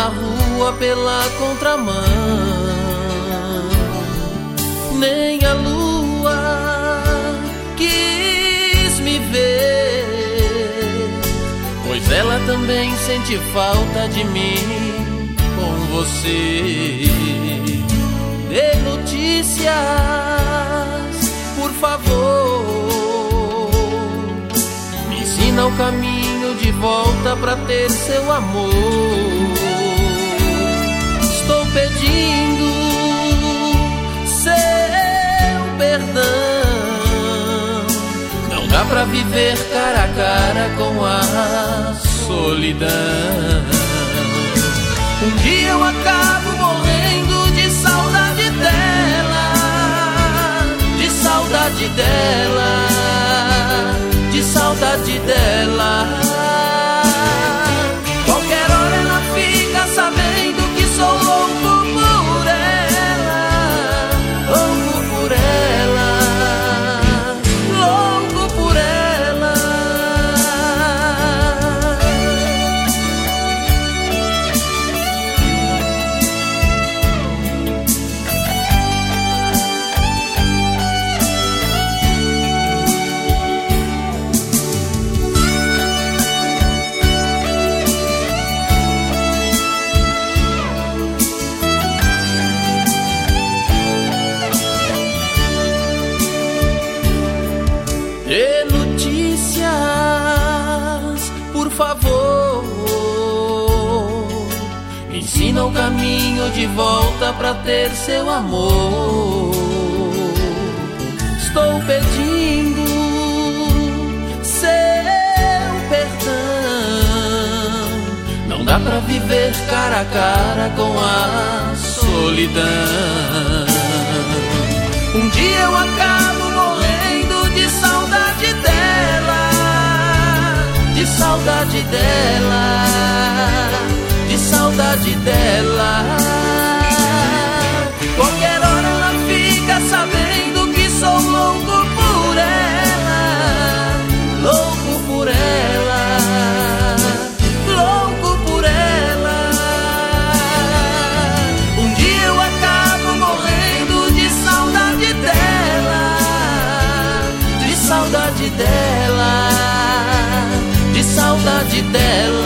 na rua pela contramão, nem a lua quis me ver, pois ela também sente falta de mim com você. Dê notícias, por favor, me ensina o caminho de volta pra ter seu amor. Estou pedindo seu perdão, não dá pra viver cara a cara com a solidão. Um dia eu acabo morrendo de saudade dela, de saudade dela, de saudade dela. Qualquer hora ela fica sabendo que sou louco por ela, louco por ela, louco por ela. Dê notícias, por favor, me ensina o caminho de volta pra ter seu amor. Estou pedindo seu perdão, não dá pra viver cara a cara com a solidão. Um dia eu acabo morrendo de saudade dela, de saudade dela, de saudade dela. Qualquer hora ela fica sabendo que sou louco por ela, louco por ela, louco por ela. Um dia eu acabo morrendo de saudade dela, de saudade dela, de saudade dela.